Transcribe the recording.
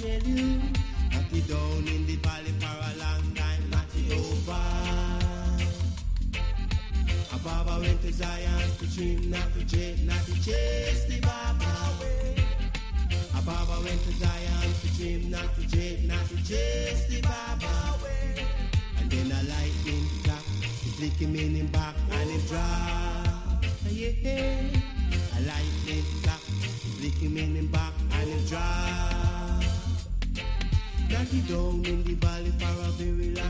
tell you, not it down in the valley for a long time, not it over. A Baba went to Zion to dream, not to chase the Baba away. A Baba went to Zion to dream, not to chase the Baba away. And then a lightning struck, he flick him in him back and him drop. Yeah, a lightning struck, he flick him in him back and him drop. Knock it down in the valley for a very long